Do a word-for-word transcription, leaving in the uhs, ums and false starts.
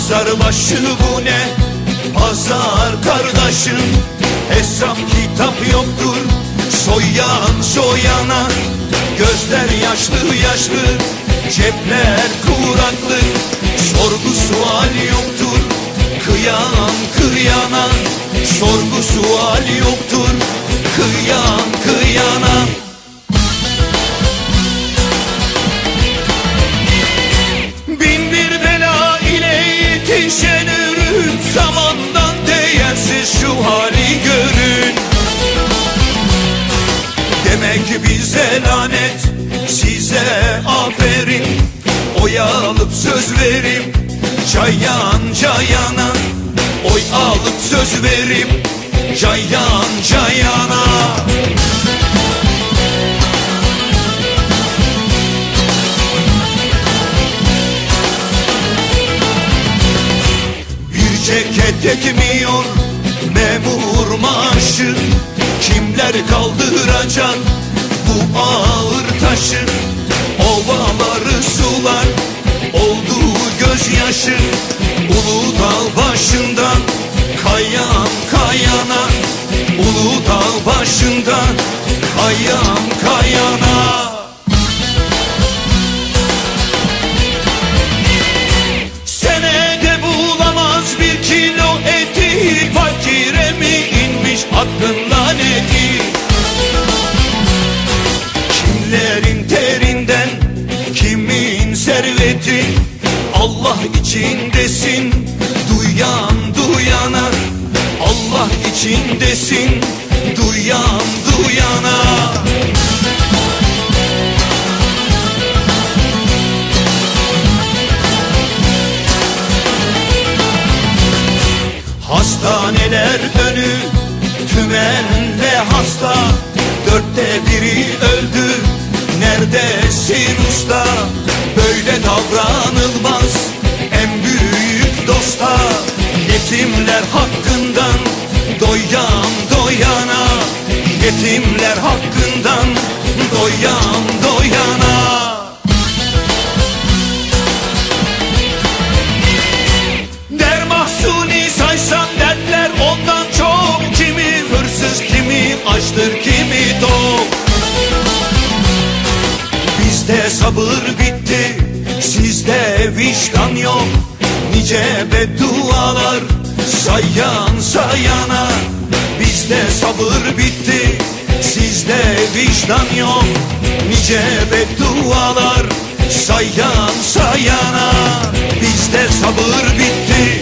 Pazar başı bu ne? Pazar kardeşim. Hesap kitap yoktur soyan soyana. Gözler yaşlı yaşlı, cepler kuraklık. Sorgu sual yoktur kıyan kıyana. Sorgu sual yoktur kıyan kıyana. Bin bir bela ile yetişen ürün, zamandan değersiz şu hali görün. Demek bize lanet, size aferin. Oy alıp söz verip cayan cayana. Oy alıp söz verip cayan cayana. Bir ceket etmiyor memur maaşı. Kimler kaldıracak bu ağır taşı? Ovaları sular oldu gözyaşı. Uludağ başından kayan kayana. Uludağ başından kayan kayana. Senede bulamaz bir kilo eti, fakire mi inmiş hakkın laneti? Kimlerin terinden kimin serveti? Allah içindesin duyan duyana. Allah içindesin duyan duyana. Hastaneler önü tümende hasta. Dörtte biri öldü, neredesin usta? Böyle davranılmaz en büyük dosta. Yetimler hakkından doyan doyana. Yetimler hakkından doyan doyana. Der Mahsuni saysam dertler ondan çok. Kimi hırsız, kimi açtır, kimi tok. Bizde sabır bitti, sizde vicdan yok. Nice beddualar sayan sayana. Bizde sabır bitti, sizde vicdan yok. Nice beddualar sayan sayana. Bizde sabır bitti,